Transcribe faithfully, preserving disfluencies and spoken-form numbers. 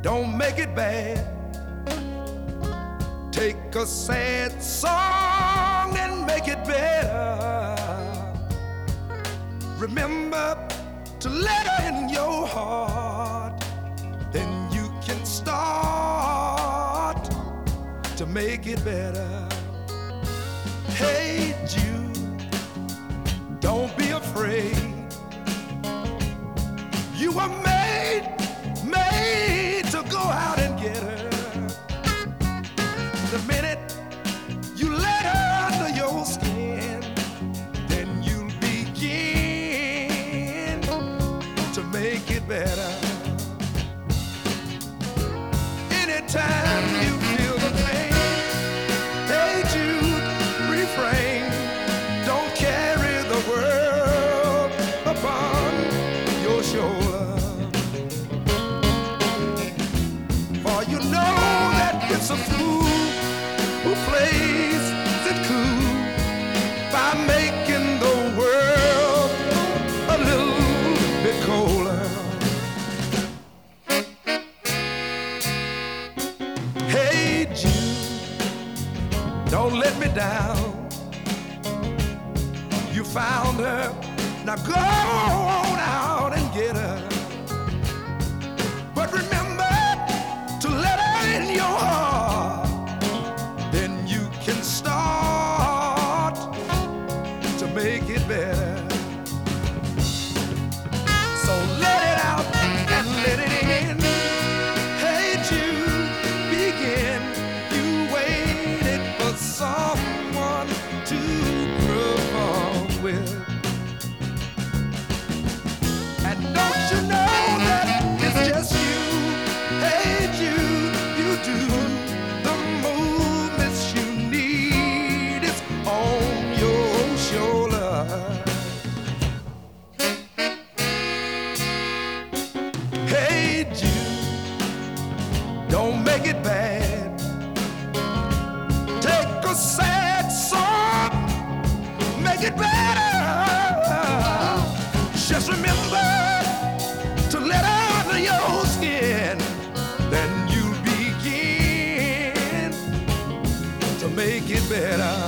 don't make it bad. Take a sad song and make it better. Remember to let her in your heart, then you can start to make it better. Hey Jude, don't be afraid. You were made, made to go out and get her. The minute you let her under your skin, then you'll begin to make it better. Anytime you feel the pain, hey Jude, refrain. Don't carry the world upon your shoulder, for you know that it's a fool who plays it cool by making the world a little bit colder. Hey Jude, don't let me down. You found her, now go on out and get her. But remember to let her in your heart, then you can start to make it better. So let it out and let it in. Hey Jude, begin. You waited for someone to perform with. And don't you know that it's just you? Hey Jude, you do the movements you need. It's on your shoulder. Hey Jude, don't make it bad. Take a sad song, make it better. Just remember to let her under your skin, then you'll begin to make it better.